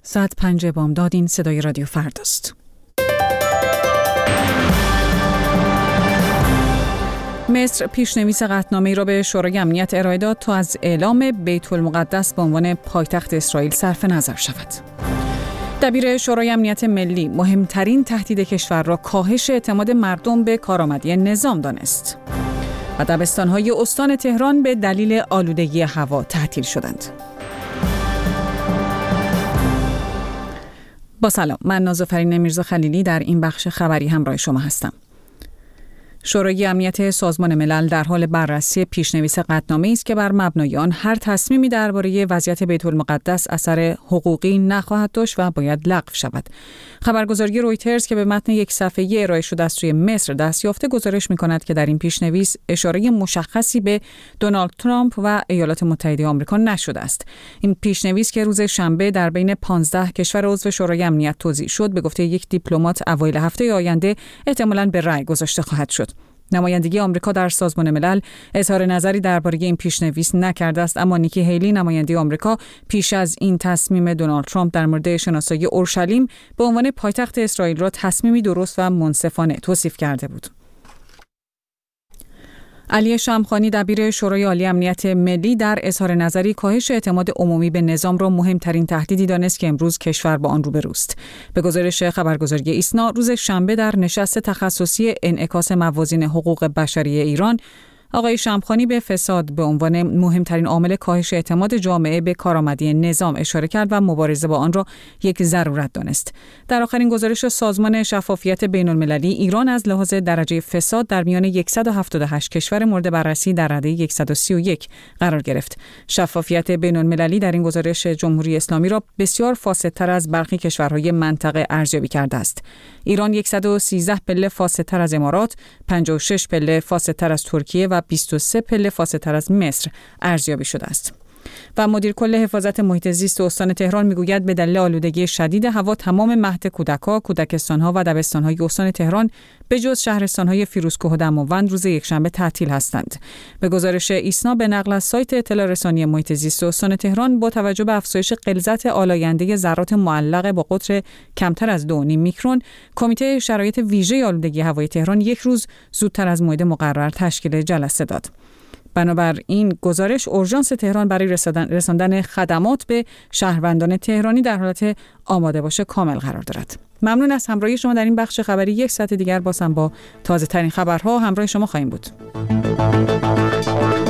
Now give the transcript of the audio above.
ساعت 5 بامداد. این صدای رادیو فرداست. مصر پیشنویس قطعنامه‌ای را به شورای امنیت ارائه داد تا از اعلام بیت المقدس به عنوان پایتخت اسرائیل صرف نظر شود. دبیر شورای امنیت ملی مهمترین تهدید کشور را کاهش اعتماد مردم به کارآمدی نظام دانست. و دبستان‌های استان تهران به دلیل آلودگی هوا تعطیل شدند. با سلام، من نازافرین میرزا خلیلی در این بخش خبری همراه شما هستم. شورای امنیت سازمان ملل در حال بررسی پیشنویس قطعنامه‌ای است که بر مبنای آن هر تصمیمی درباره وضعیت بیت المقدس اثر حقوقی نخواهد داشت و باید لغو شود. خبرگزاری رویترز که به متن یک صفحه‌ای ارائه شده از سوی مصر دست یافته گزارش می‌کند که در این پیشنویس اشاره مشخصی به دونالد ترامپ و ایالات متحده آمریکا نشده است. این پیشنویس که روز شنبه در بین 15 کشور عضو شورای امنیت توزیع شد، به گفته یک دیپلمات اوایل هفته آینده احتمالاً به رأی گذاشته خواهد شد. نمایندگی آمریکا در سازمان ملل اظهار نظری درباره این پیشنویس نکرده است، اما نیکی هیلی نماینده آمریکا پیش از این تصمیم دونالد ترامپ در مورد شناسایی اورشلیم به عنوان پایتخت اسرائیل را تصمیمی درست و منصفانه توصیف کرده بود. علی شمخانی دبیر شورای عالی امنیت ملی در اظهار نظری کاهش اعتماد عمومی به نظام را مهمترین تهدیدی دانست که امروز کشور با آن روبروست. به گزارش خبرگزاری ایسنا، روز شنبه در نشست تخصصی انعکاس موازین حقوق بشری ایران، آقای شمخانی به فساد به عنوان مهمترین عامل کاهش اعتماد جامعه به کارآمدی نظام اشاره کرد و مبارزه با آن را یک ضرورت دانست. در آخرین گزارش سازمان شفافیت بین‌المللی، ایران از لحاظ درجه فساد در میان 178 کشور مورد بررسی در رده 131 قرار گرفت. شفافیت بین‌المللی در این گزارش جمهوری اسلامی را بسیار فاسدتر از برخی کشورهای منطقه ارزیابی کرده است. ایران 113 پله فاسدتر از امارات، 56 پله فاسدتر از ترکیه و 23 پله فاسدتر از مصر ارزیابی شده است. و مدیر کل حفاظت محیط زیست استان تهران میگوید به دلیل آلودگی شدید هوا تمام مهد کودک‌ها، کودکستان‌ها و دبستان‌های استان تهران به جز شهرستان‌های فیروزکوه و دماوند روز یکشنبه تعطیل هستند. به گزارش ایسنا به نقل از سایت اطلاع رسانی محیط زیست استان تهران، با توجه به افزایش غلظت آلاینده ذرات معلق با قطر کمتر از 2.5 میکرون، کمیته شرایط ویژه آلودگی هوای تهران یک روز زودتر از موعد مقرر تشکیل جلسه داد. بنابراین گزارش اورژانس تهران برای رساندن خدمات به شهروندان تهرانی در حالت آماده باشه کامل قرار دارد. ممنون از همراهی شما در این بخش خبری. یک ساعت دیگر بازم با تازه ترین خبرها همراه شما خواهیم بود.